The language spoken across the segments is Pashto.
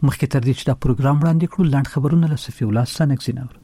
مخکې تر دې چې دا پروګرام وړاندې کړو لنډ خبرونه له صفي الله سنکسینور.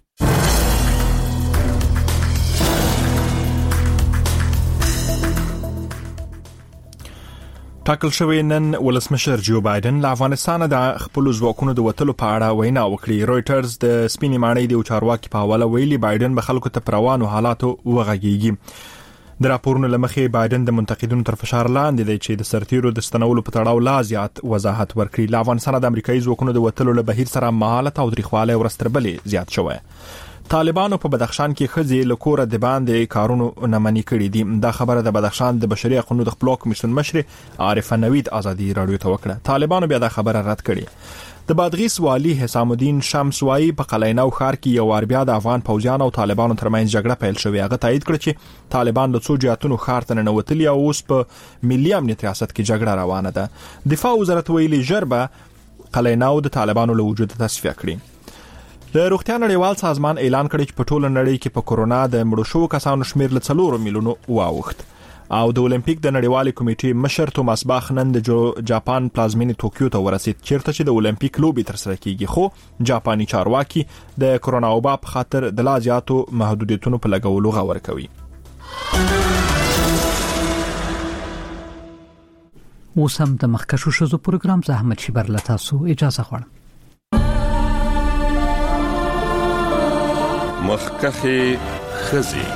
ټاکل شوی نن ولسمشر جو بایدن له افغانستان د خپل ځواکونو د وټلو په اړه وینا وکړي. رويټرز د سپینې ماڼۍ د چارواکي په حواله ویلي بایدن به خلکو ته پروانو حالاتو وغږیږي. د راپورونو لمخې بایدن د منتقدینو تر فشار لاندې دی چې د سرتیرو د ستنولو په تړاو لا زیات وضاحت ورکړي. له افغانستان د امریکایي ځواکونو د وټلو له بهیر سره مهالت او تاریخواله ورستربلې زیات شوی. طالبانو په بدخشان کې خځې له کوره د باندې کارونو نه منې کړې دي. دا خبره د بدخشان د بشري حقوقو د خپلواک کمیسیون مشر عارف نوید ازادي رادیو ته وکړه. طالبانو بیا دا خبره رد کړې. د بادغیس والی حسام الدین شمس وايي په قلعه‌نو ښار کې یو وار بیا د افغان پوځیانو او طالبانو ترمنځ جګړه پیل شوې. هغه تایید کړ چې طالبان د څو جهاتونو ښار ته ننوتلي او اوس په ملي امنیت ریاست کې جګړه روانه ده. دفاع وزارت ویلي جربه قلعه‌نو د طالبانو له وجود تصفیه کړي. د روغتیا نړیوال سازمان اعلان کړی چې په ټوله نړۍ کې په کورونا د مړو شوو کسانو شمیر له 4 میلیونو واوښت. او د اولمپیک د نړیوالې کمیټې مشر توماس باخ نن د جاپان پلازمینې توکیو ته ورسید چیرته چې د اولمپیک لوبې ترسره کیږي. خو جاپاني چارواکي د کورونا وبا په خاطر د لا زیاتو محدودیتونو په لګولو غور کوي. اوس هم د مخکښو شوزو پروګرام زحمت شبر له تاسو اجازه غواړم. مخکخي خزي.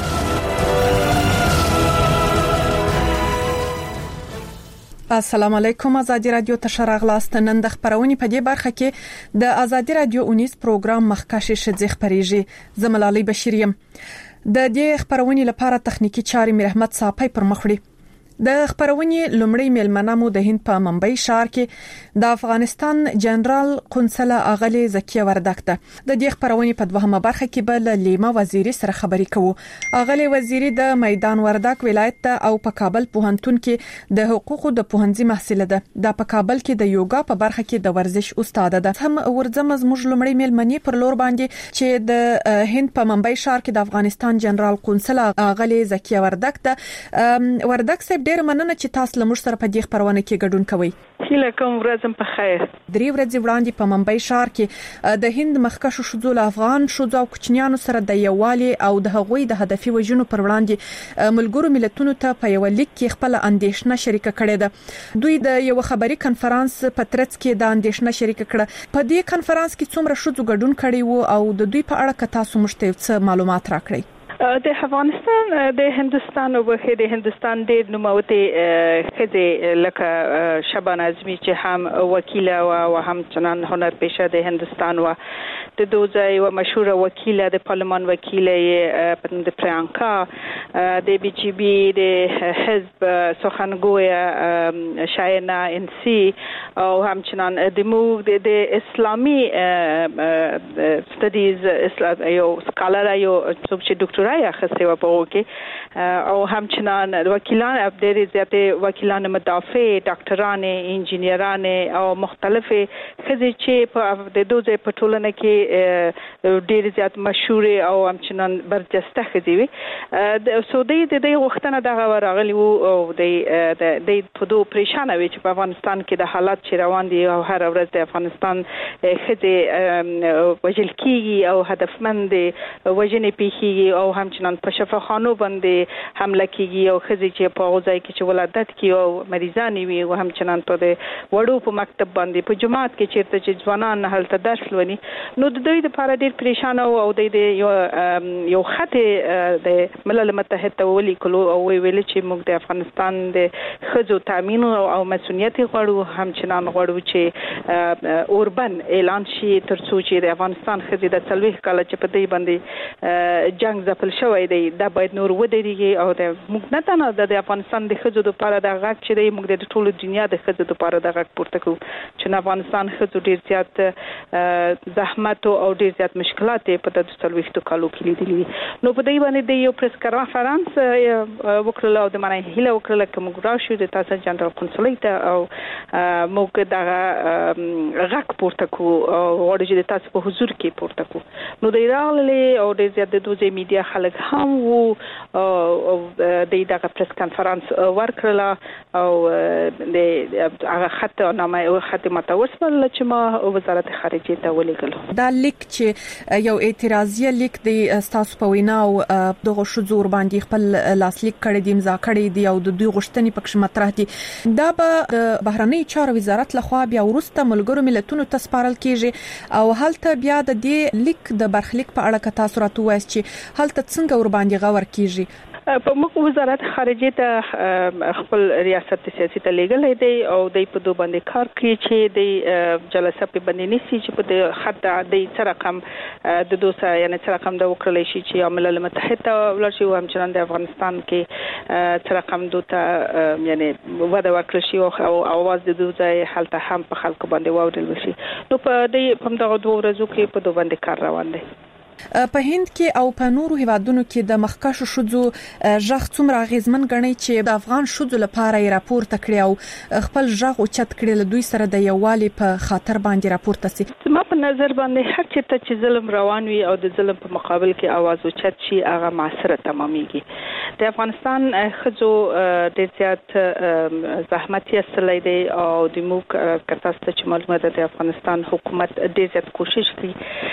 السلام علیکم. آزادی رادیو ته راغلاست. نن د خبرونې په دې برخه کې د آزادی رادیو 19 پروګرام مخکښ شذ خبريږي. زملالي بشریم د دې خبرونې لپاره تخنیکی چارې میر احمد صافی پر مخ وړي. د خبرونې لومړی میلمنه مو د هند په ممبئی ښار کې د افغانستان جنرال قنصله اغلی زکیه وردک ده. د دې خبرونې په دوهمه برخه کې بل لیما وزیری سره خبرې کوو. اغلی وزیری د میدان وردک ولایت او په کابل پوهنتون کې د حقوقو د پوهنځي محصله ده. د په کابل کې د یوګا په برخه کې د ورزش استاد ده. هم ورځم زموږ لومړی میلمنې پر لور باندې چې د هند په ممبئی ښار کې د افغانستان جنرال قنصله اغلی زکیه وردک ده. وردک صاحب ډیر مننه چې تاسو لمر سره په دې خبرونه کې ګډون کوئ. هیله کوم ورځم په خیر. 3 ورځې وړاندې په ممبئی ښار کې د هند مخکښو شذو افغان شذو او کوچنیانو سره د یووالي او د هغوی د هدفي وژنو پر وړاندې ملګرو ملتونو ته په یو لیک کې خپل اندیشنه شریک کړې ده. دوی د یو خبري کانفرنس په ترڅ کې د اندیشنه شریک کړه. په دې کانفرنس کې څومره شذو ګډون کړي وو او د دوی په اړه که تاسو مشته څه معلومات راکړئ؟ د افغانستان د هندستان او د هندستان د نوموتي خځې لکه شبانه اعظمي چې هم وکیل او هم چنان هنر پیشه د هندستان و د دوزای و مشهور وکیل د پارلمان وکیل د پرانکا د بي جي بي د حزب سخنگوی شاینا انسی او همچنان د موږ د اسلامي ستډیز یو سکالر یو چې ډاکټر یا خسته و په کې او همچنان وکیلان ډېر زیاتې وکیلان مدافع ډاکټران انجینران او مختلفه خزي چې په د دوزه په ټولنه کې ډېر زیات مشهور او همچنان برجسته خزي وي. د سعودي د دې وختونه دغه راغلی او د په دوه پریشانه وي چې په افغانستان کې د حالات چې روان دي او هر ورځ د افغانستان خزي وجل کیږي او هدفمند وجنې پیخي او همچنان په شفاخانو باندې حمله کیږي او خزي چې په غوځای کې چې ولادت کی او مریضان وي او همچنان په وړو په مکتب باندې په جماعت کې چیرته چې ځوانان هلته درس لونی نو د دوی لپاره ډیر پریشان او د یو خط د ملل متحد ته ولیکلو او ویل چې موږ د افغانستان د خزو تامین او مسؤلیت غواړو همچنان غواړو چې اوربن اعلان شي ترڅو چې د افغانستان خزي د 40 کال چې په دې باندې جنگ ځپل شوی دی دا باید نور ودرېږي او د موږ نه تنه د افغانستان د خزو لپاره د غږ چې د موږ د ټولو دنیا د خزو لپاره د غږ پورته کوو چې افغانستان خزو ډیر زیات زحمت او ډیر زیات مشکلات په د 40 کالو کې لیدلي نو په دې باندې د یو پریس کانفرنس وکړل او د معنی هیله وکړل چې موږ راشو د تاسو جنرال کنسولیت او موږ د غږ پورته کوو او ورته د تاسو په حضور کې پورته کوو نو د ایران او د زیات د دوزه میډیا خلک هم وو او د دغه پریس کانفرنس ورکړه او د هغه خط متوسل چې ما وزارت خارجه ته ولیکلو دا لیک چې یو اعتراضي لیک دی تاسو په وینا او دغه شذور باندې خپل لاسلیک کړی دی امضا کړی دی او د دوی غوښتنې پکې مطرح دي دا به د بهرنی چارو وزارت لخوا بیا ورسته ملګرو ملتونو ته سپارل کیږي او هلته بیا د دې لیک د برخلیک په اړه تاسو راته وایي چې هلته څنګه ور باندې غور کیږي په موږ وزارت خارجه ته خپل ریاست سیاسي ته لګلې دی او د په دوه باندې کار کوي چې د جلسه په باندې نشي چې په د خط د څه رقم د دوسه یعنی څه رقم د وکړل شي چې ملل متحد ولرشي او همچنان د افغانستان کې څه رقم دوته یعنی ودا ورکړل شي او اواز د دوه حالت هم په خلکو باندې واورل وشي نو په دې په دغه دوه ورځو کې په دوه باندې کار روان دی په هند کې او په نورو هیوادونو کې د مخکښو شذو ژغ څومره غیزمن غني چې د افغان شذو لپاره راپور تکړه او خپل ژغ او چت کړي له دوی سره د یووالي په خاطر باندې راپور تاسي ما په نظر باندې هر چیرته چې ظلم روان وي او د ظلم په مقابل کې आवाज او چت شي هغه معاصره تماميږي د افغانستان خځو د زیات زحمت یې سره دی او د موږ کتاسته چې معلومه ده د افغانستان حکومت د زیات کوشش کوي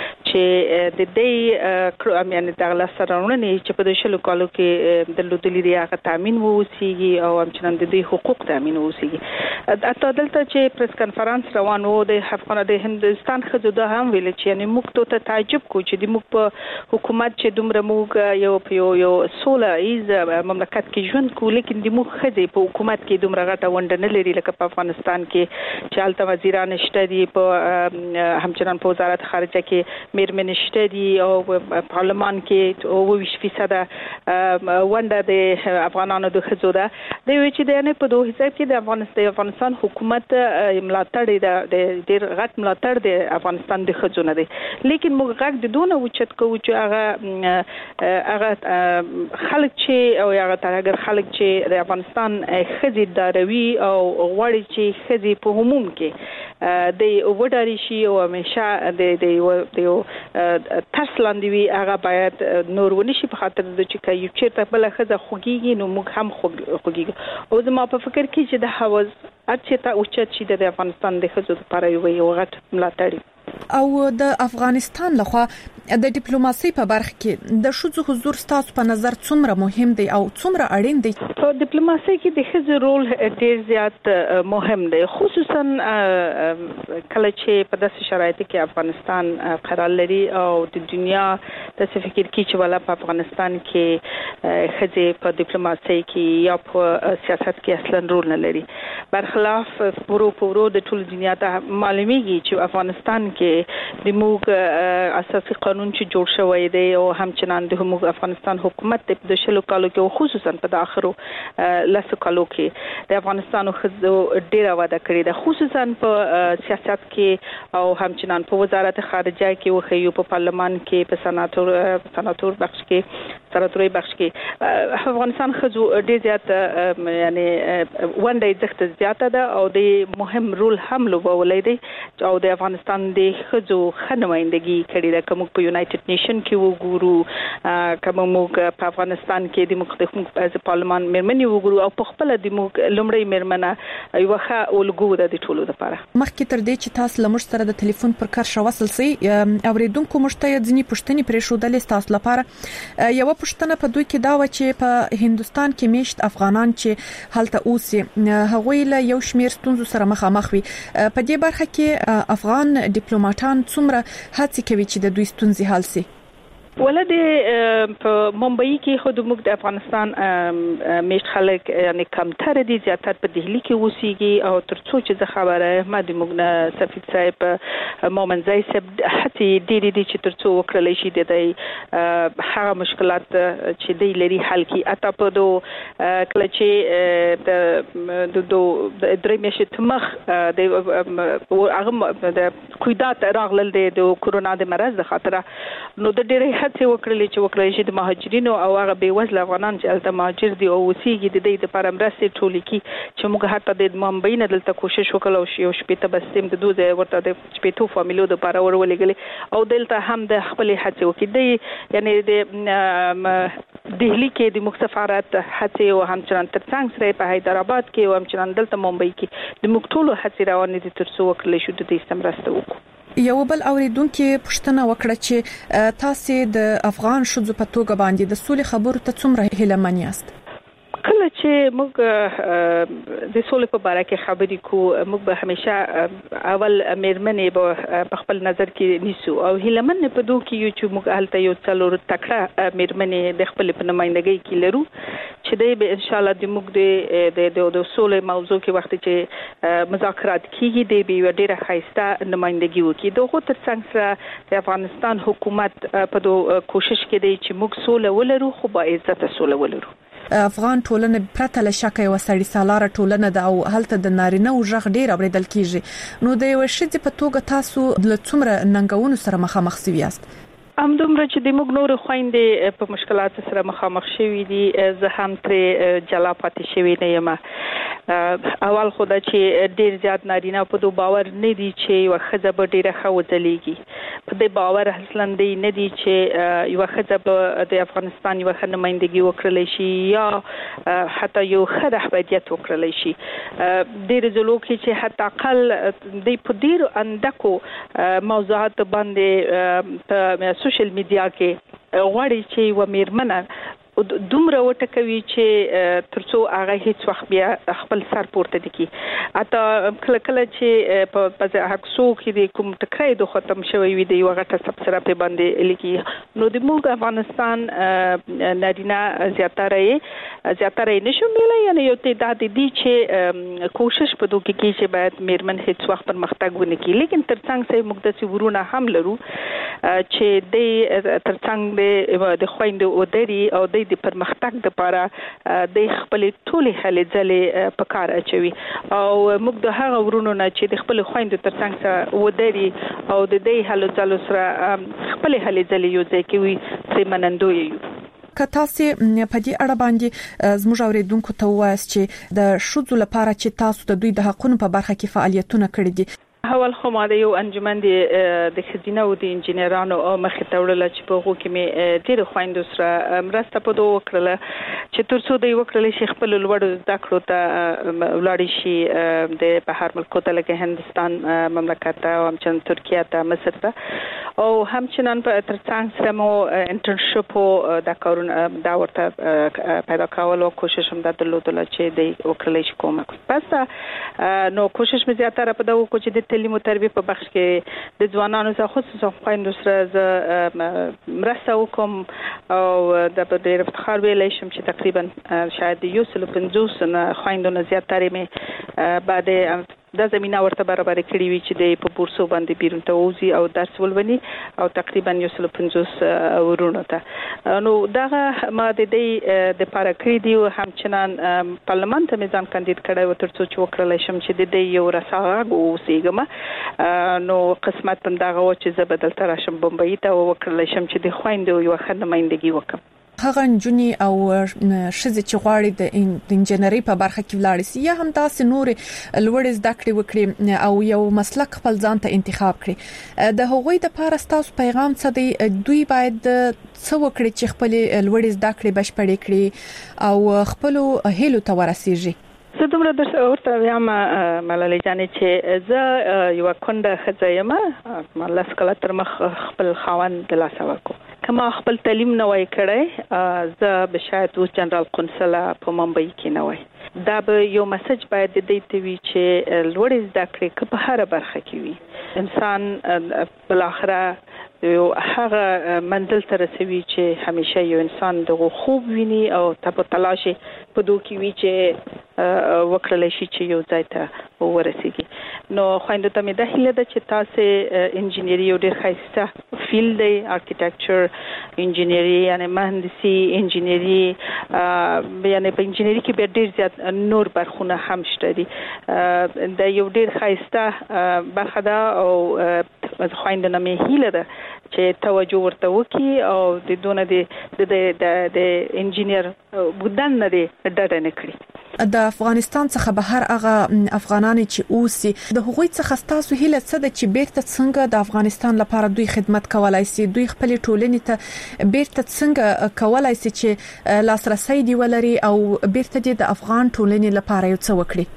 چې د دې یعنی د غلاسرونه چې په دشلو کالو کې د لودلې ریاغه تامین ووسیږي او همچنان د دې حقوق تامین ووسیږي اته دلته چې پریس کانفرنس روان وو د افغان د هندستان خځو د هم ویل چې یعنی موږ ته تعجب کو چې د موږ په حکومت چې دومره موږ یو سوله ایز مملکت کې ژوند کو لیکن د موږ خځې په حکومت کې دومره غټه ونډه نه لري لکه په افغانستان کې چې الته وزیران شته دي په همچنان په وزارت خارجه کې میرمن شته دي او پارلمان کې او 20% ونډه د افغانانو د خځو ده د وی چې د نه په دوه حساب کې د افغانستان حکومت ملاتړ د ډیر غټ ملاتړ د افغانستان د خځو نه دی لیکن موږ غږ د دونه وچت کوو چې هغه خلک چې او هغه ترګر خلک چې د افغانستان خځې داروي او غوړي چې خځې په عموم کې د وډاري شي او همیشه د تاسلاندې وی هغه باید نور ونشي په خاطر د چې یو چیرته بل خزه خوګيږي نو موږ هم خوګيږو او زما په فکر کې چې د حواس اچته او چې د افغانستان د خزو لپاره یو غټ ملاتړ او د افغانستان لخوا د ډیپلوماسي په برخه کې د شذو حضور ستاسو په نظر څومره مهم دی او څومره اړین دی په ډیپلوماسي کې د خزو رول ډیر زیات مهم دی خصوصا کله چې په داسې شرایطو کې افغانستان قرار لري او د دنیا د فکر کې چې ولا په افغانستان کې خزې په ډیپلوماسي کې یا په سیاست کې اصلا رول نه لري برخلاف پورو د ټول دنیا ته معلومیږي چې افغانستان کې د موږ اساسي قانون چې جوړ شوی دی او همچنان د موږ افغانستان حکومت د شلو کالو کې خصوصا په اخرو لاسو کالو کې د افغانستان خزو ډیره وده کړې ده خصوصا په سیاست کې او همچنان په وزارت خارجه کې او خيو په پارلمان کې په سناتور بخش کې سناتوري بخش کې افغانستان خزو ډیر زیات یعنی ونډه زخت زیاته ده او د مهم رول هم لوبولای دی او د افغانستان د خزو خنمایندګي کړي ده کوم په یونایټډ نیشن کې وګورو کوم موږ په افغانستان کې د مختلف از پارلمان مرمنې وګورو او په خپل د موږ لمړی مرمنه یو ښه الګو ده د ټولو لپاره مخکې تر دې چې تاسو لمر سره د ټلیفون پر کار شوصل سي اوریدونکو مشته ځنی پښتني پرې شو د تاسو لپاره یو پښتنه په دوی کې دا و چې په هندستان کې میشت افغانان چې هلته اوسي هغوی له یو شمیر ستونزو سره مخامخ وي په دې برخه کې افغان ډیپلوماټان څومره هڅه کوي چې د دوی ستونزې حل شي ولدي په ممبئی کې خود موږ د افغانستان میشت خلک یعنی کمتر دي زیاتره په دهلی کې اوسېږي او ترڅو چې خبره احمد موږ سفیر صاحب مومنزای صاحب هڅه ډېری دي چې ترڅو وکړل شي د هغه مشکلات چې دی لري حل کی اته په دو کله چې د درې میاشتې مخ د هغه د کویدات راغلل د کورونا د مرز د خاطر نو د ډېرې هڅه وکړلې چې وکړای شي د مهاجرینو او هغه بیوزله افغانان چې الته مهاجر دي او وسیږي د دې لپاره مرستې ټولې کی چې موږ حتی د ممبئی نه دلته کوشش وکړو چې یو شپې ته بسیم د دوه ورته د شپې فامیلو د لپاره ورولېګلې او دلته هم د خپل هڅه وکړي یعنی د دهلی کې د مخسفارت هڅه او همچنان ترڅنګ سره په حیدرآباد کې او همچنان دلته ممبئی کې د مختلفو هڅې روانې دي ترڅو وکړل شو د دې استمراسته وکړو. یو بل اوریدونکو پوښتنه وکړه چې تاسو د افغان شذو په توګه باندې د سولې خبرو ته څومره هیلهمن یاست؟ کله چې موږ د سولې په اړه کې خبرې کوو موږ به همیشه اول مېرمنې په خپل نظر کې نیسو او هیلمن په دوه کې یو چې موږ هلته یو څلور تکړه مېرمنې د خپل په نمائندګۍ کې لرو چې دوی به ان شاء الله د موږ د سولې موضوع کې وخت چې مذاکرات کیږي د به ډیره خاصه نمائندګي وکړي دغه ترڅنګ سره د افغانستان حکومت په دوه کوشش کې دی چې موږ سولې ولرو خو با عزت سولې ولرو. افغان ټولنه پرته له شک یو سړی سالاره ټولنه ده او هلته د نارینه او ژغ ډیر اوریدل کیږي نو د یو شذ په توګه تاسو له څومره ننګونو سره مخامخ شوي یاست؟ همدومره چې د موږ نور خويندې په مشکلات سره مخامخ شوي دي زه هم ترې جلا پاتې شوي نه یم. اول خو دا چې ډیر زیات نارینه په دوه باور نه دي چې یو خزه به ډیره خوځلېږي په دې باور اصلا دی نه دي چې یو خزه به د افغانستان یو نمائندګي وکړل شي یا حتی یو خره رهبریت وکړل شي ډیر ځلوکي چې حتی اقل د په ډیر اندکو موضوعات باندې په سوشل میډیا کې غواړي چې و مېرمنه دومره وټکوي چې ترڅو هغه هیڅ وخت بیا خپل سر پورته دي اته کله کله چې په حقسو کې د کوم ټکرای د ختم شوی وي د یو غټه سبسره په باندې لکی نو د موږ افغانستان نارینه زیاتره نشو میلای یعنی یو تعداد دي چې کوشش په دوه کې چې باید مېرمن هیڅ وخت پرمختګ ونه کړي لیکن ترڅنګ سه موږ د ورونه هم لرو چې د ترڅنګ د خويندو او دري او د پرمختګ لپاره د خپل ټولې هلې ځلې په کار اچوي او موږ د هغه ورونو نه چې د خپل خويندو ترڅنګ سره ودري او د دې هلې ځلو سره خپل هلې ځلې یو ځای کوي چې منندوی یو. که تاسو په دې اړه باندې زموږ اوریدونکو ته وایاست چې د شذو لپاره چې تاسو د دوی د حقوقو په برخه کې فعالیتونه کړی دي اول خو ما د یو انجمن د خزینه او د انجنیرانو مخې ته وړل چې په هغه کې مې ډېر خويندو سره مرسته په دوه وکړه چې ترڅو دوی وکړل شي خپل لوړ زده کړو ته ولاړ شي د بهر ملکو ته لکه هندستان مملکت او همچنان ترکیه ته مصر ته او همچنان په ترڅنګ سره مو انټرنشپ او د کارونه دا ورته پیدا کول او کوشش هم درلودل چې دوی وکړل شي کومه پس نو کوشش مې زیاتره په دوه کو چې تعلیم او تربیه په بخش کې د ځوانانو سره خصوصا خويندو سره مرسته وکم او د ډېر افتخار ویلای شم چې تقریبا شاید 150 خويندو نه زیاتره مې بعد د زمينه ورته برابر کړی وی چې د په بورسو باندې بیرون ته وځي او درس ولونی او تقریبا 150 ورونو ته نو دغه ما د دې د پاره کړی دی همچنان پارلمان ته میزان کاندید کړی و ترڅو چې وکړل شم چې د دې یو رساغ اوسېګم نو قسمت پم دغه و چې زه بدل تر شم بمبئی ته وکړل شم چې د خويندو یو خدمتګي وکم هغه جنونی او شذ چې غواړي د انجنیری په برخه کې ولاړ شي یا هم تاسو نور لوړ زده کړې وکړي او یو مسلک خپل ځان ته انتخاب کړي د هغوی د لپاره تاسو پیغام څه دی دوی باید څه وکړي چې خپل لوړ زده کړې بشپړې کړي او خپل هیلو ته ورسیږي زه دومره درس ورته وایم ملالۍ جانې چې زه یو کونډه ښځه یم ما لاس کله تر مخ خپل خاوند د لاس ورکو کما خپل تعلیم نه وای کړی زه به شاید اوس جنرال قونسل په ممبئی کې نه وای دا به یو میسج باید د دې ته وی چې لوړ زده کړې په هر برخه کې وي انسان بل اخره یو هغه منزل ته رسوي چې همیشه یو انسان دغه خوب ویني او په تلاش په دوه کې وی چې وکړل شي چې یو ځای ته ورسیږي نو خويندو ته مې د هیله ده چې تاسو انجینری یو ډېر ښایسته فیلډ دی آرکیټیکچر انجینری یعنی مهندسي انجینری یعنی په انجینری کې به ډېر زیات نور برخونه هم شته دي د یو ډېر ښایسته برخه ده او خويندو نه مې هیله ده چې توجه ورته وکي او د دونه د انجینیر بدن نه دی ډډه نه کړی. د افغانستان څخه بهر هغه افغانان چې اوسي د هغوی څخه تاسو هیله څه ده چې بیرته څنګه د افغانستان لپاره دوی خدمت کولای شي، دوی خپل ټولنې ته بیرته څنګه کولای شي چې لاسرسي دی ولري او بیرته د افغان ټولنې لپاره یو څه وکړي؟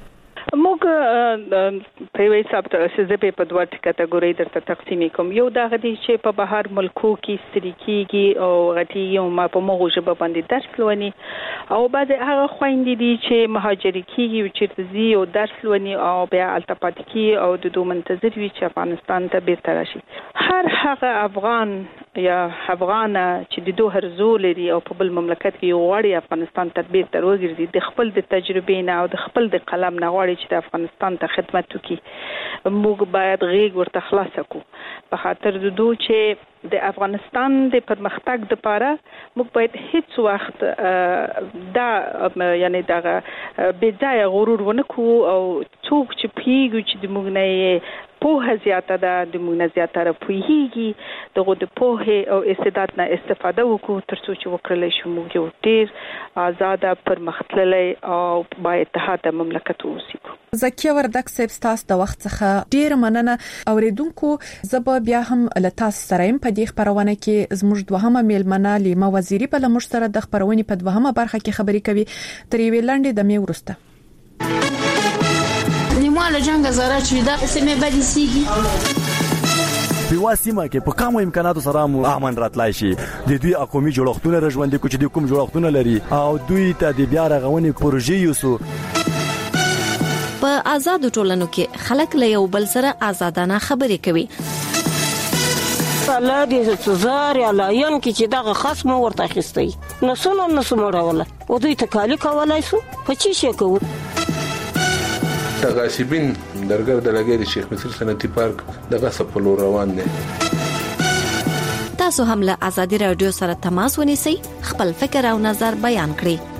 موږ په وی حساب ته په دوه کټګوري درته تقسیم کوم. یو دا غدي چې په بهر ملکو کې ستریکيږي او غټي یو ما په موږ ژبه باندې درس لونی او بعد هغه خويندې دي چې مهاجر کیږي او چې زی او درس لونی او بیا التپاتکی او د دوه منتظر وي چې افغانستان ته بیرته راشي. هر هغه افغان یا افغان چې د دوه هرزو لري او په بل مملکت کې غواړي افغانستان ته بیرته وګرځي د خپل د تجربې نه او د خپل د قلم نه غواړي چې د افغانستان ته خدمت وکړي، موږ باید غیږ ورته خلاص کړو په خاطر د دوه چې د افغانستان د پرمختګ لپاره موږ باید هیڅ وخت دا یعنی دا بځای غرور ونکو او څوک چې پیګو چې د موږ نه په زیاته د موږ نه زیاته راپوهیږي دغه د په او استعداد نه استفاده وکړو ترڅو چې وکړل شي موږ یو ډیر آزاد پرمختللی او با اتحاد مملکت اوسو. زکیه وردک صاحب تاسو د وخت څخه ډیر مننه. اوریدونکو زب بیا هم لتاس سره په دې خبرونه کې زموږ دوهمه میلمنه لیما وزیری په لمر سره د خبرونې په دوهمه برخه کې خبرې کوي. ترې ویلانډې د می ورسته نیمه جنگ زاره چې دا سمې بدی سیږي په واسمه کې په کومو امکاناتو سره مو امن راتلای شي. د دوی اقومي جوړښتونه رژوندې کوچ د کوم جوړښتونه لري او دوی ته د بیا رغونې پروژې یوسو. په آزاد ټولنو کې خلک له یو بل سره آزادانه خبرې کوي. الله دې سزار یا لاین کې چې دغه خصم ورته اخیستي نو سمو راوله او دوی تکالی کولای شو په چی شي کوو. تغاسبین درګر د لګي د شیخ مصر صنعتي پارک دغه سپلو روان دي. تاسو هم له آزادي رادیو سره تماس ونیسئ، خپل فکر او نظر بیان کړئ.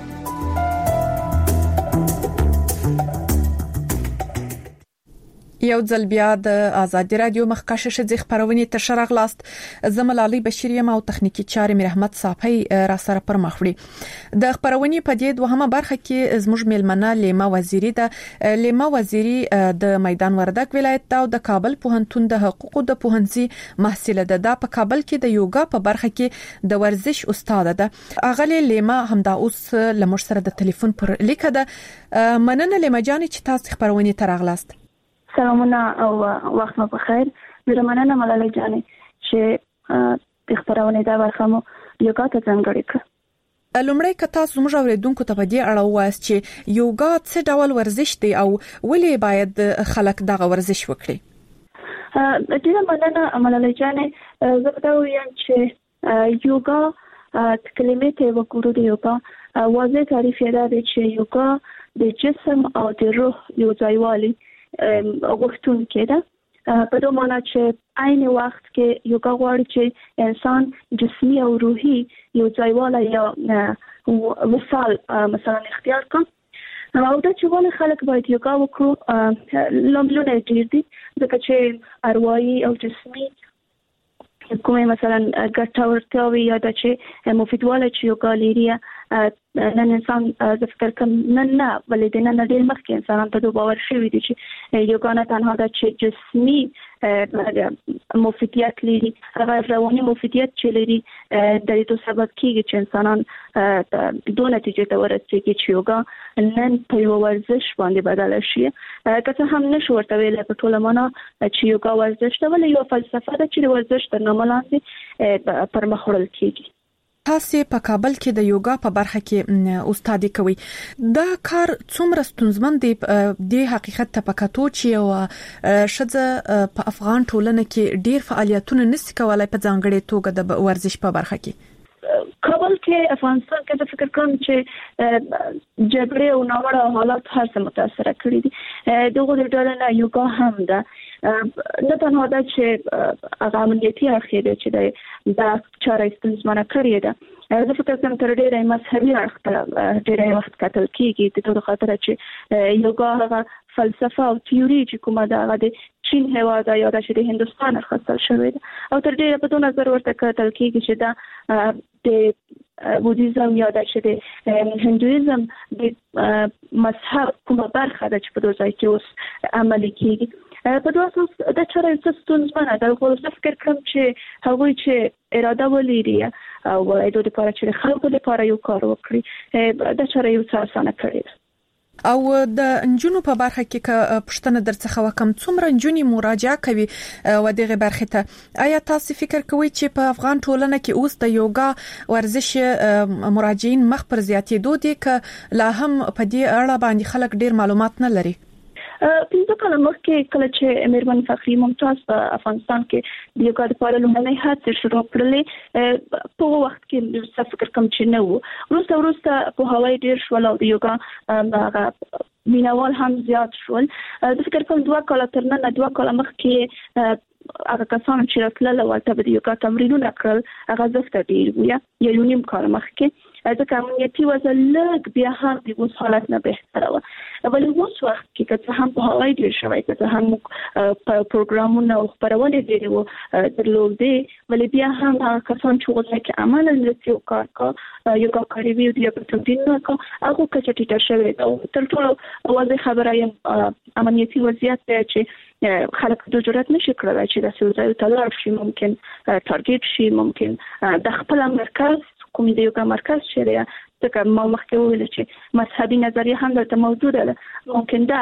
یو ځل بیا د آزادي رادیو مخکشه شې خبرونه ته شرغلاست. زملالي بشیریم او تخنیکی چارې مرحمت صافی را سره پر مخ وړي. د خبرونه په دې دوهمه برخه کې زموږ میلمنه لیما وزیری ده. لیما وزیری د میدان وردک ولایت او د کابل پوهنتون د حقوقو د پوهنځي محصله ده. په کابل کې د یوګا په برخه کې د ورزش استاد ده. اغلی لیما همدا اوس لمر سره د ټلیفون پر لیکه ده. مننه لیما جان چې تاسو خبرونه ته راغلاست. سلامونه او وخت مو بخیر. ډیره مننه ملالۍ جانې چې خبرونه دا برخه مو یوګا ته ځانګړې کړه. لومړی که تاسو موږ اوریدونکو ته په دې اړه وایاست چې یوګا څه ډول ورزش دی او ولې باید خلک دغه ورزش وکړي؟ ډیره مننه ملالۍ جانې. زه دا وایم چې یوګا کلمې ته وګورو. د یوګا واضح تعریف یې دا دی چې یوګا د جسم او د روح یو ځایوالي غوښتون کې ده. په دوه معنا چې عین وخت کې یوګا غواړي چې انسان جسمي او روحي یو ځایواله یا وصال مثلا اختیار کړي. او دا چې ولې خلک باید یوګا وکړو لومړنی ډیر دي ځکه چې اروايي او جسمي کومه مثلا ګټورتاوي یا د چې مفیدواله چې یوګا لري نن انسان د فکر کوم نه ولې د نن ډیر مخکې انسانان ته باور شوی دي چې یوګا نه تنها د جسمي مفیدیت لري هغه رواني مفیدیت چې لري د دې سبب کیږي چې انسانان دوه نتیجې ته ورسېږي چې یوګا نن په یو ورزش باندې بدل شي. که هم نشو ورته ویل په ټوله معنا چې یوګا ورزش ته ولې یو فلسفه ده چې ورزش تر نامه لاندې پر مخ وړل کیږي. تاسو په کابل کې د یوګا په برخه کې استادي کوي. دا کار څومره ستونزمن دی د حقیقت ته پکاتو چې او شذ په افغان ټولنه کې ډیر فعالیتونه نس کولای په ځانګړي توګه د ورزش په برخه کې؟ کابل کې افغانستان کې د فکر کوم چې جګړې او ناوړه حالات هر څه متاثر کړي دي. دغه د ډول یوګا هم ده نه تنها دا چې هغه امنیتي اخیره چې دا چاره ستونزمنه کړې ده. زه فکر کوم تر ډیره مذهبي اړخ ته ډیره وخت کتل کیږي د توګه خاطر چې یوګا هغه فلسفه او تیوري چې کومه ده د چین هیواد یا د هندستان اخیستل شوې ده او تر دې په 2000 ورته کتل کېږي چې دا د بودیزم یا د هندویزم د مذهب کومه برخه ده چې په دوی کې اوس عملي کېږي په دوه اساس د چاره څه ستونزمنه ده خو زه فکر کوم چې هغوی چې اراده ولري او د لپاره چې خلکو لپاره یو کار وکړي د چاره یو څه اسانه کړی او د انجونو په برخه کې پښتنه درڅخه وکم څومره انجونی مراجعه کوي و دغه برخه ته آیا تاسو فکر کوئ چې په افغان ټولنه کې اوس د یوګا ورزش مراجعین مخ پر زیاتېدو دي ک لا هم په دې اړه باندې خلک ډیر معلومات نه لري پنځه کاله مخکې کله چې میرمن فخری ممتاز په افغانستان کې د یوګا لپاره لومړنۍ هڅې شروع کړلې په وخت کې څه فکر کوم چې نه وو وروسته په هوای ډیر شول او د یوګا مینوال هم زیات شول د فکر کوم 2 کاله تر نن 2 کاله مخکې هغه کسان چې راتلل او ته د یوګا تمرینونه کړل هغه زفت ډیر وي یا یو نیم کال مخکې ځکه امنیتي وضع لږ بیا هم د اوس حالت نه بهتره و ولې اوس وخت کې که هم په هوای ډیر شوی که هم پروګرامونه او خبرونه ډیر وو درلودې ولې بیا هم هغه کسان چې وځي کې عملاً د یو کار کا یوګا کوي وی د یو تمرین کا هغه کچټی شوی او تر ټولو واضح خبره یم امنیتي وضعیت چې خلک د جرأت نشي کړای چې د سوزای تلار شي ممکن ټارګټ شي ممکن د خپل مرکز کوم د یوګا مرکز چې دی ځکه ما مخکې ویل چې مذهبي نظریه هم درته موجوده ده ممکن دا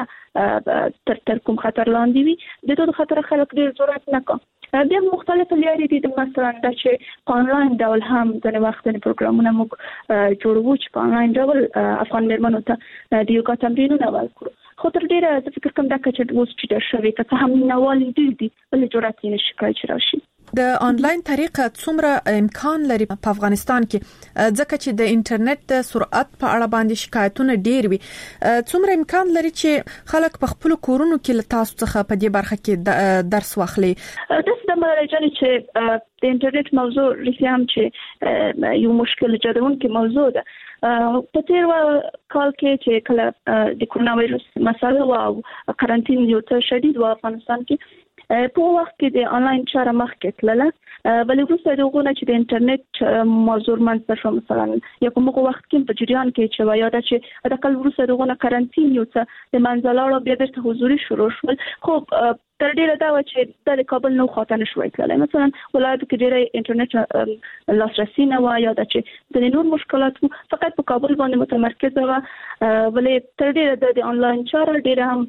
تر کوم خطر لاندې وي د دوه خطر خلک ډیر جرأت نه کوي بیا مختلف لارې دي مثلا دا چې په انلاین ډول هم د وخت د پروګرامونو موږ جوړوو چې په انلاین ډول افغان میرمنو ته د یوګا تمرینونه ورکړو خو تر ډیره د فکر کوم دا چې اوس چې شوی که هم نوال دي بل جرأت یې نشي کولای چې راشي د انلاین طریقه څومره امکان لري په افغانستان کې ځکه چې د انټرنیټ د سرعت په اړه باندې شکایتونه ډیر وي څومره امکان لري چې خلک په خپل کورونو کې له تاسو څخه په دې برخه کې درس واخلي د مراجعه چې د انټرنیټ موضوع رسیم چې یو مشکل جوړونکي موضوع ده په تیر کال کې چې کله د کرونا وایرس مسله او کارانتین یو څه شدید و افغانستان کې په وخت کې د انلاین چاره مخکې تلله بلې وروسته دغه چې د انټرنیټ موضوع منځته شو مثلا یو کوم وخت کې په جریان کې چې وایي دا چې د کال وروسته دغه کارانتین یو څه د منځلاړو بیا د حضوري شروع شول خو تر ډیره دا و چې د کابل نو خاطر نشوي کولای مثلا ولایت کې ډیره انټرنیټ لاسرسي نه و یا چې د نور مشکلات فقط په کابل باندې متمرکز و ولې تر ډیره د انلاین چاره ډیره هم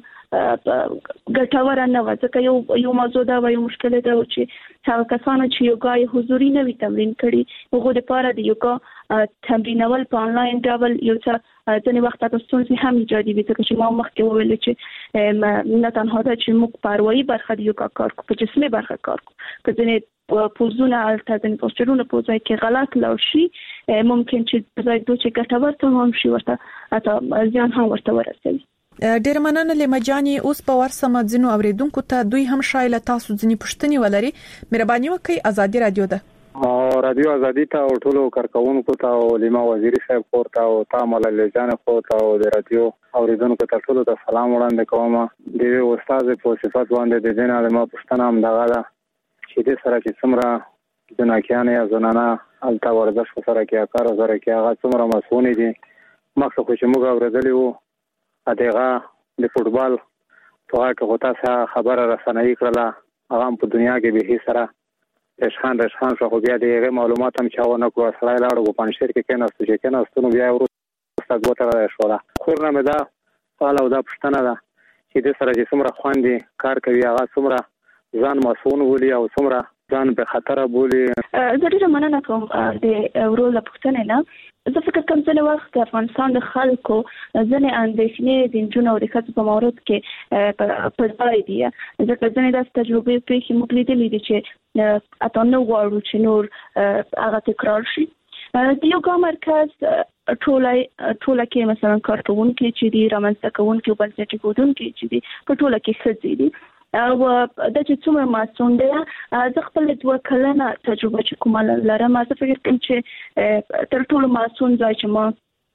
ګټور نه و ځکه یو موضوع دا و یو مشکل دا و چې هغه کسان چې یوګا حضوري نه وي تمرین کړي هغه لپاره د یوګا تمرینول په انلاین ډول یو څه ځنې وخت تاسو ستونزې هم ایجادي وي ځکه چې ما مخکې وویل چې نه تنها دا چې موږ پروايي برخه د یوګا کار کوو په جسمي برخه کار کوو که ځنې پوزونه الته ځنې پوسټرونه پوزای کې غلط لاړ شي ممکن چې ځای دوی چې ګټور ته هم شي ورته اته ځان هم ورته ورسوي ډیر مننه لمجاني اوس په ورسمه ځینو اوریدونکو ته دوی هم شایله تاسو ځینی پښتني ولري مهرباني وکړئ ازادي رادیو ده او رادیو ازادي ته ټولو کارکونکو ته او لیما وزیر صاحب کوته او تامل لجان کوته او د رادیو اوریدونکو ته ټولو ته سلام وړاندې کوم د استاد په صفات باندې د دین عالمه پښتنه هم دغه چې د سره چې څومره جناکیان یا زنانه الته ورزش سره کې کار سره کې هغه څومره مسؤل دي مخکې خو چې موږ اوریدلی وو دغه د فوټبال په اړه کې تاسو خبره رسنۍ کړله هغه په دنیا کې به سره رشخان شو بیا د معلومات هم چاونه کو سره لاړو په پنځیر کې کېناستو چې کېناستو بیا ورسته غوټه شوله خورنه مې دا سوال او دا پښتنه ده چې د سره چې څومره خواندي کار کوي هغه څومره ځان مسؤل ولي او څومره ځان په خطر بولي زه ډیره مننه کوم د ورول پښتنه نه زه فکر کوم چې وخت د افغانستان د خلکو ځنې اندېښنې د جنونو د خاص په مورد کې په ځای دي ځکه ځنې د تجربې په کې موږ لیدلې دي چې اته نو غواړو چې نور هغه تکرار شي د یوګا مرکز ټوله کې مثلا کارکونکو چې دي رامنځته کوونکو او بنسټ کوونکو چې دي په ټوله کې ښځې دي او د چې څومره مسؤل دي زه خپل 2 کلنه تجربه چې کومه لرم زه فکر کوم چې تر ټولو مسؤل ځای چې ما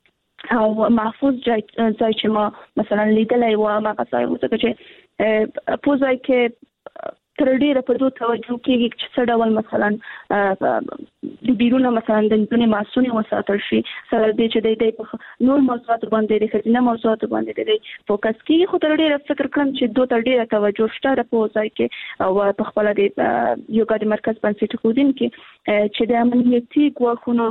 او محفوظ ځای چې ما مثلا لیدلای و ما غواړم چې پوزای کې تر ډیره په دوه توجه کېږي چې څه ډول مثلا د بیرونه مثلا د دنیا مسؤلین وساتل شي سره د چې د نور موضوعات باندې د خزینه موضوعات باندې د فوکس کېږي خو تر ډیره فکر کوم چې دوه تر ډیره توجه شته په ځای کې او په خپل د یوګا د مرکز بنسټ خودین کې چې د امنیتي ګواښونو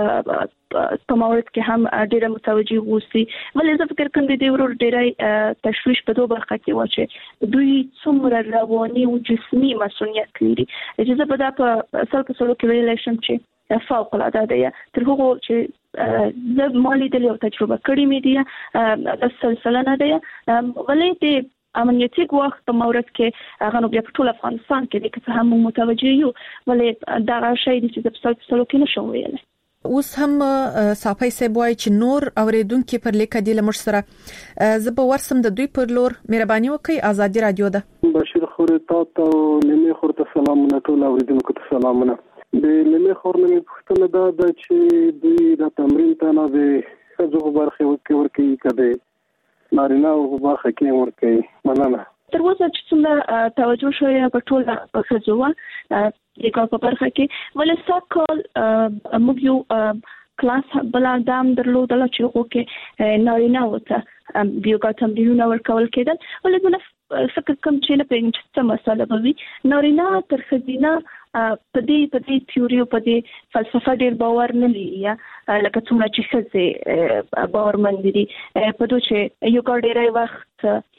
په مورد کې هم ډیره متوجي وسی ولې زه فکر کوم د دې ورور ډیره تشویش په دوه برخه کې و چې دوی څومره رواني او جسمي مسؤلیت لري چې زه په دا په اصل کې سره کې ویل شم چې فوق العاده ده تر هغه چې زه مالي د یو تجربه کړې مې دي د سلسله نه ده ولې د امنیتي ګواښ په مورد کې هغه نو بیا په ټول افغانستان کې د که هم متوجي یو ولې دا شی چې د سلسله کې نشو ویل اوس هم صافي سبوای چې نور اوریدونکو پر لیکه دی لمر سره زب ورسم د دوی پر لور مهرباني وکي ازادي رادیو ده بشیر خورتا ته لمه خورته سلامونه ټول اوریدونکو ته سلامونه د لمه خورنه پښتنه دا چې دوی د تمرین ته نه به خځو برخه ورکي کده نارینه او برخه کې ورکي مننه تر اوسه چې څومره توجه شوی په ټول خځو یو په برخه کې ولې ساکل موږ یو کلاس بلادام درلودل چې وګورئ نارینه وته بیوګا تمرینونه ورکول کېدل ولې زه فکر کوم چې نه پېژنم چې مسله به وي نارینه تر خزینه په دې تیوري په دې فلسفه ډېر باور نه لري لکه څومره چې څه باورمند دي په دوی چې یو ګډېری وخت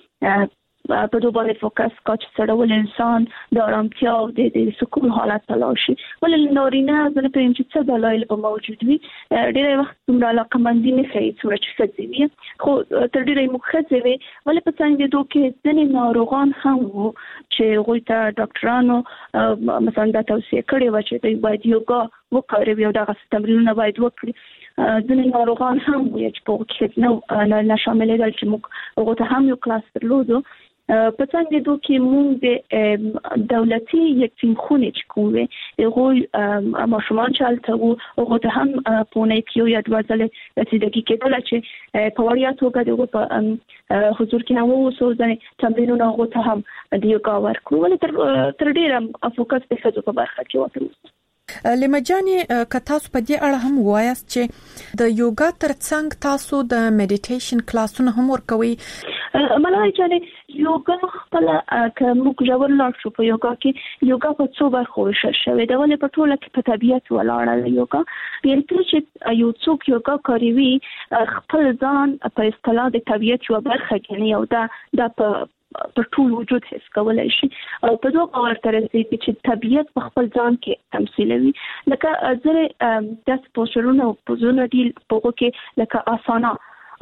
په دوه باندې فوکس کوي چې ډول انسان د آرامتیا او د سکون حالت تلاشي ولې نارینه زنه په چې څه دلایل به موجود وي ډېر وخت څومره علاقمندي نه کوي څومره چې څه خو تر ډېرې مخزه وي ولې په څنګه دوه کې ځنې ناروغان هم وو چې غوي ته ډاکټرانو مثلا دا توصیه کړې و چې دوی باید یوګا وکړي او دا تمرینونه باید وکړي ځنې ناروغان هم وو چې په کې نه شامل دي چې موږ هغه ته هم یو کلاس درلودو په څنګه دوی کې موږ د دولتي یتیم خونه چې کومه هغه ماشومان چالته وو هغه ته هم پونه کیو یا دواځله رسیدګي کېدل چې په وړیا توګه دغه په حضور کې نو وسو ځنه تمرینونه هغه ته هم د یوګا ورکو ولې تر ډیره فوکس په خځو په برخه کې وته لمجاني کتاسو په دې اړه هم وایاست چې د یوګا ترڅنګ تاسو د میډیټیشن کلاسونه هم ورکوي ملای چې یوګا خپل کوم جوړ لاړ شو په یوګا کې یوګا په څو برخو ویشل شوی دا ولې په ټوله کې په طبيعت ولاړه یوګا بیرته چې یو څوک یوګا کوي خپل ځان په اصطلاح د طبيعت یو برخه کې یو دا په ټول وجود حس کولای شي او په دوه باور تر دې چې طبيعت په خپل ځان کې تمثيلوي لکه زره د پوسچرونو په زونه دی په کې لکه آسانا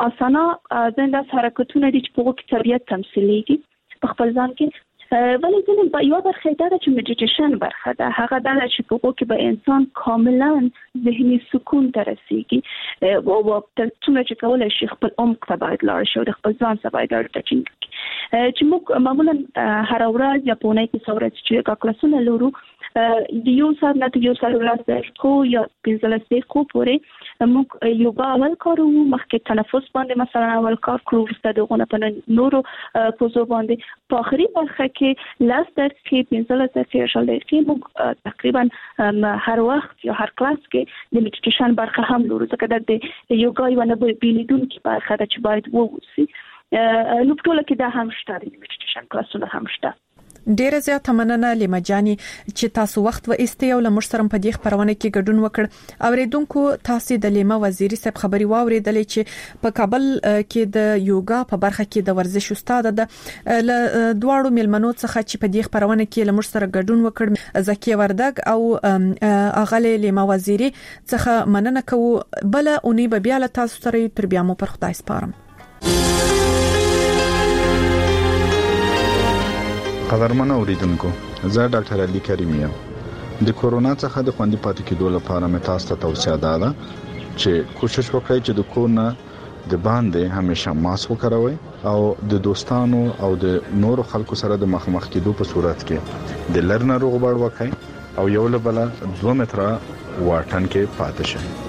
زنده حرکتونه دي چې په کې طبيعت تمثيليږي په خپل ځان کې ولې ځینې یو برخه دا چې میډیټیشن برخه ده هغه دا چې په کې به انسان کاملا ذهني سکون ته رسیږي او څومره چې کولای شي خپل عمق ته باید لاړ شي د خپل ځان څخه باید اړیکه چې موږ معمولا هر ورځ یا په نه کې څورت چې کلاسونه لرو د یو ساعت نه یو ساعت ورځ کو یا 15 دقیقې پورې موږ یوګا اول کارو مخکې تنفس باندې مثلا اول کار کړو ورسته دغه په نورو پوزو باندې په اخري برخه کې لاس دقیقې 15 دقیقې موږ تقریبا هر وخت یا هر کلاس کې د میډیټیشن برخه هم لرو ځکه د یوګا یو نه بیلیدونکو برخه ده چې باید ووسی نو په ټول کې دا هم شته د میډیټیشن کلاسونه هم شته ډیر زیات مننه لمجاني چې تاسو وخت و ایستي او لمر سره په دې خبرونه کې ګډون وکړ اوریدونکو تاسو د لیمه وزیری صاحب خبري واوریدلې چې په کابل کې د یوګا په برخه کې د ورزش استاد ده دواړو ملمنو څخه چې په دې خبرونه کې لمر سره ګډون وکړ زکیه وردګ او اغله لیمه وزیری څخه مننه کوو بل اونې به بیا له تاسو سره تر بیا مو پر خدای سپارم قدرمن اوریدونکو زه ډاکټر علي کریم یم د کورونا څخه د خوندي پاتې کېدو لپاره مې تاسو ته توصیه ده چې کوشش وکړئ چې د کورونه د باندې همیشه ماسک وکاروئ او د دوستانو او د نورو خلکو سره د مخامخ کېدو په صورت کې د لرنه روغبړ وکړئ او یو له بل 2 متره واټن کې پاتې شئ